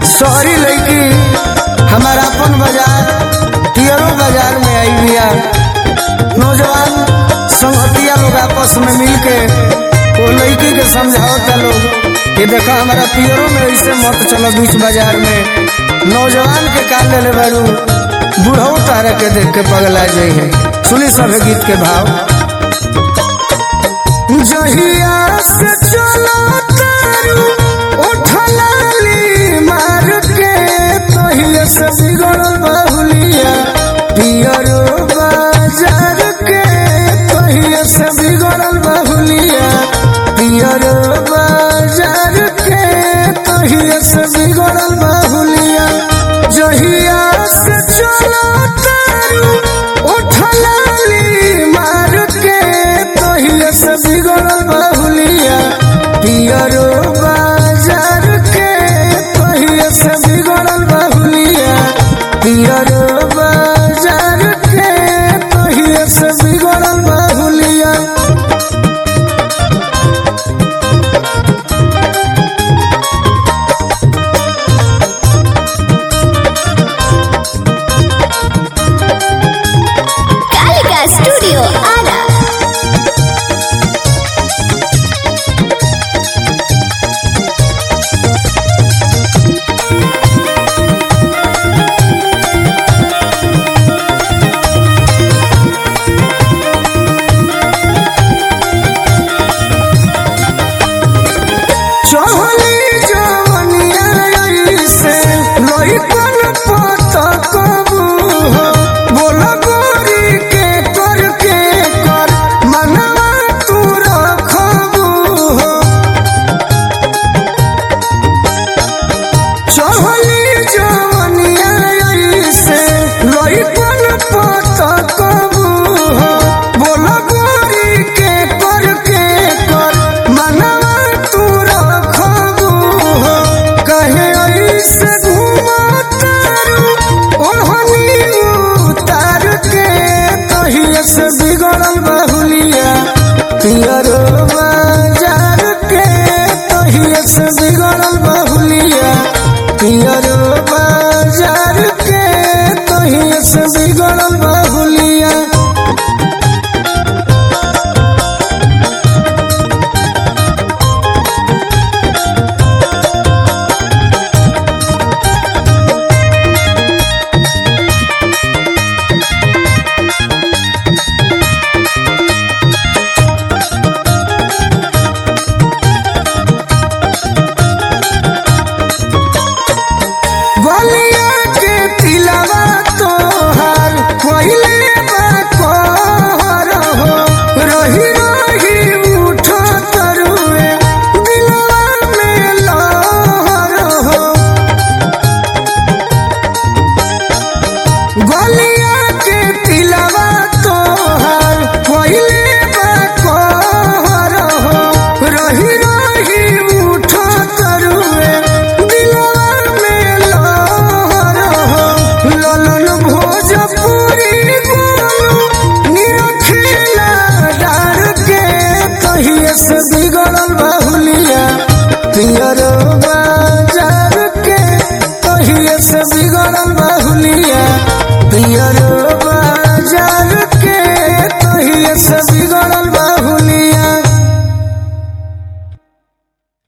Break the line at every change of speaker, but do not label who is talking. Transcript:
शहरी लड़की हमारा अपन बाजार तियरो बाजार में आई बिया। नौजवान संगतिया लोग आपस में मिलके वो लड़की के समझावता लोग कि देखो हमारा तियरो में ऐसे मत चलो बीच बाजार में। नौजवान के काल ले बारू बूढ़ो तारा के देख के पगला जाई है। सुनी सब गीत के भाव। जहिया से चलो तारू उठलाली मार के तहिया से बिगड़ल बहुलिया पियरो बाजार के तहिया से बिगड़ल बहुलिया पियरो बाजार के तहिया से बिगड़ल बहुलिया। जहिया से चलो तारू उठलाली मार के तहिया से बिगड़ल बहुलिया पियरो बाजार के तहिया से बिगड़ल बहुलिया पियरो बाजार के तहिया से बिगड़ल बहुलिया।
कालिका स्टूडियो आरा।
चहली जवनिया ऐसे लइकन पत कबू हो बोल गोरी के कर मनवा तू रखबू हो। चहली जवनिया ऐसे लइकन पत कबू हो बोल गोरी के कर मनवा तू रखबू हो। कहे ऐसे घूमतारू ओढ़नी उतार के तहिया से बिगड़ल बहुलिया पियरो बाजार के तहिया से बिगड़ल बहुलिया पियरो बाजार के तहिया से बिगड़ल बहुलिया। बलिया के तिलवा तोहार पहिले बा कहर हो रही रही उठो तरुए दिलवा में लहर हो। बलिया के तिलवा तोहार पहिले बा कहर हो रही रही उठो तरुए दिलवा में लहर हो। ललन भोजपुरी बोलू निरखेला डार के तहिया से बिगड़ल बहुलिया पियरो